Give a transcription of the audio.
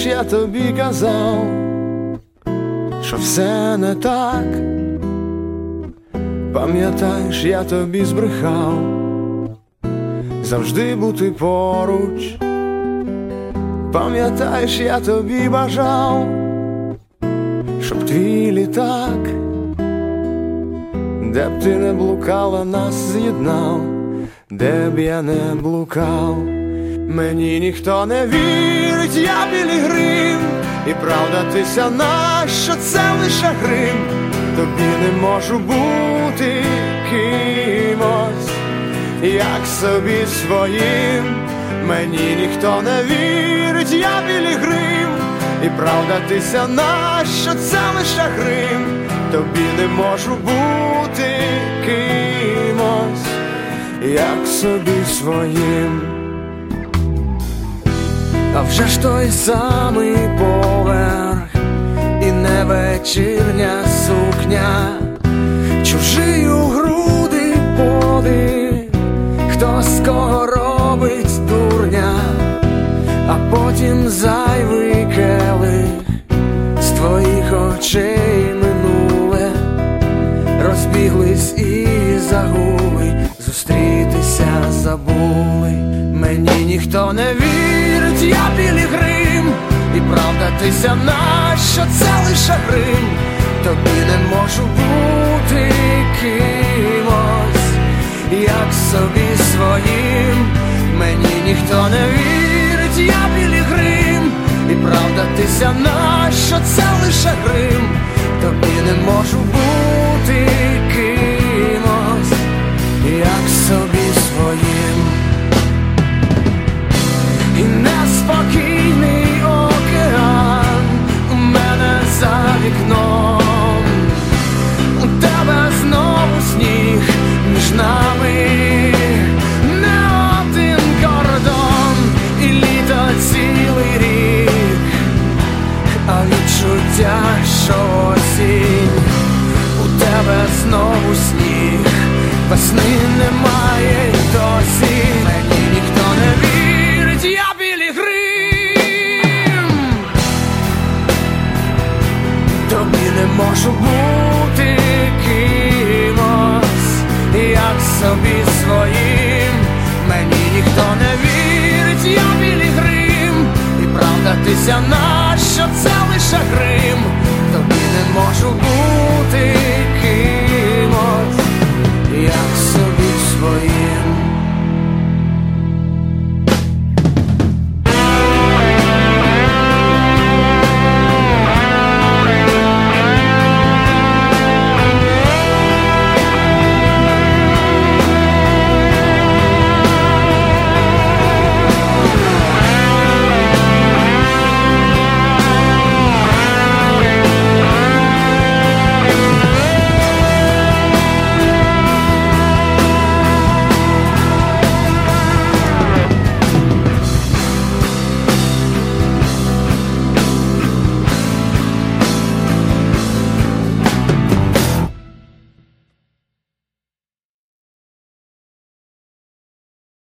я тобі казав, що все не так. Пам'ятаєш, я тобі збрехав, завжди бути поруч. Пам'ятаєш, я тобі бажав, щоб твій літак, де б ти не блукала, нас з'єднав, де б я не блукав. Мені ніхто не вірить, я пілігрим, і правда ти сяна, що це лише грим. Тобі не можу бути кимось, як собі своїм. Мені ніхто не вірить, я пілігрим, і правда ти сяна, що це лише грим. Тобі не можу бути кимось, як собі своїм. А вже ж той самий поверх, і не вечірня сукня, чужий у груди подих, хто з кого робить дурня, а потім зайвий келих з твоїх очей минуле, розбіглись і загули, зустрітися забули. Мені ніхто не вірить, я пілігрим, і правда ти сяна, що це лише грим. Тобі не можу бути кимось, як собі своїм. Мені ніхто не вірить, я пілігрим, і правда ти сяна, що це лише грим. Тобі не можу бути кимось, як собі своїм. І неспокійний океан у мене за вікном, у тебе знову сніг між нами, не один кордон, і літо цілий рік, а відчуття, що осінь. У тебе знову сніг, весни немає й досі. Мені ніхто не вірить, я пілігрим, тобі не можу бути кимось, як собі своїм. Мені ніхто не вірить, я пілігрим, і правда ти сяна, що це лише грим. Тобі не можу бути